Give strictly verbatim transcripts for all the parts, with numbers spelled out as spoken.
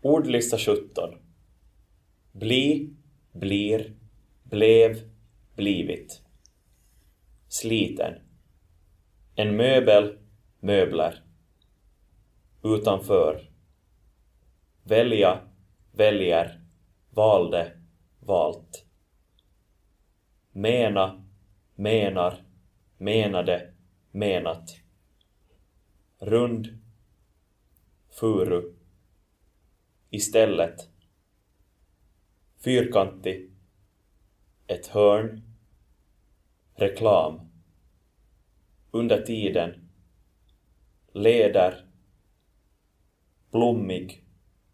Ordlista sjutton. Bli, blir, blev, blivit. Sliten. En möbel, möbler. Utanför. Välja, väljer, valde, valt. Mena, menar, menade, menat. Rund, furu. Istället. Fyrkantig. Ett hörn. Reklam. Under tiden. Leder. Blommig.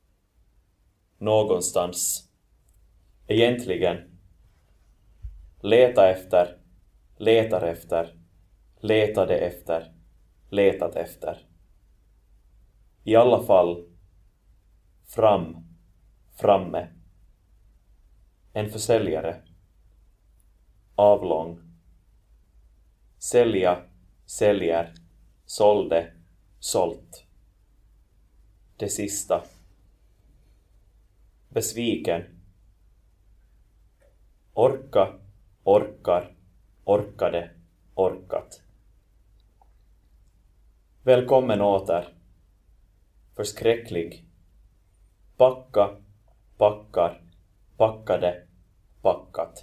Någonstans. Egentligen. Leta efter. Letar efter. Letade efter. Letat efter. I alla fall. Fram. Framme. En försäljare. Avlång. Sälja. Säljer. Sålde. Sålt. Det sista. Besviken. Orka. Orkar. Orkade. Orkat. Välkommen åter. Förskräcklig. Packa. Packar. Packade. Packat.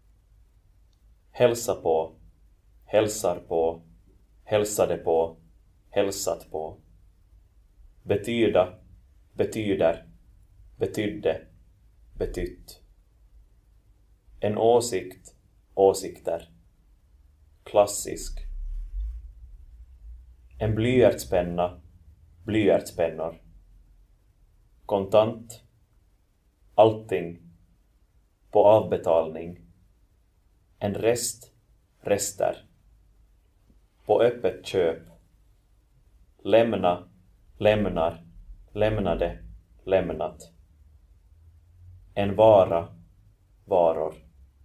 Hälsa på. Hälsar på. Hälsade på. Hälsat på. Betyda. Betyder. Betydde. Betytt. En åsikt. Åsikter. Klassisk. En blyertspenna. Blyertspennor. Kontant. Allting. På avbetalning. En rest. Rester. På öppet köp. Lämna. Lämnar. Lämnade. Lämnat. En vara. Varor.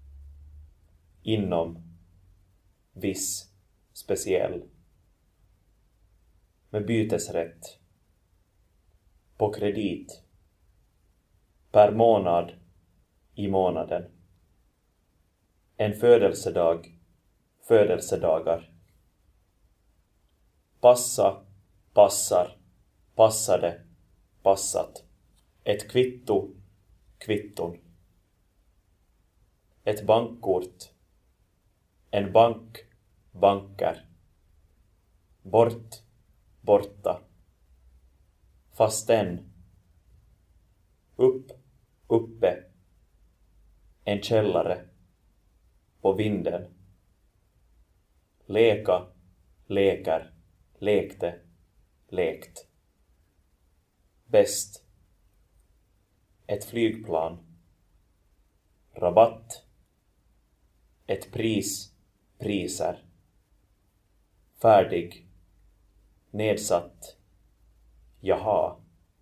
Inom. Viss. Speciell. Med bytesrätt. På kredit. Per månad. I månaden. En födelsedag. Födelsedagar. Passa. Passar. Passade. Passat. Ett kvitto. Kvitton. Ett bankkort. En bank. Banker. Bort. Borta. Fastän. Upp. Uppe. En källare. På vinden. Leka. Leker. Lekte. Lekt. Bäst. Ett flygplan. Rabatt. Ett pris. Priser. Färdig. Nedsatt. Jaha.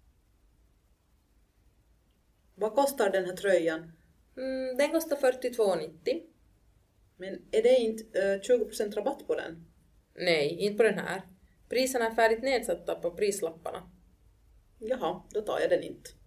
Vad kostar den här tröjan? Mm, den kostar fyrtiotvå nittio. Men är det inte uh, tjugo procent rabatt på den? Nej, inte på den här. Priserna är färdigt nedsatta på prislapparna. Jaha, då tar jag den inte.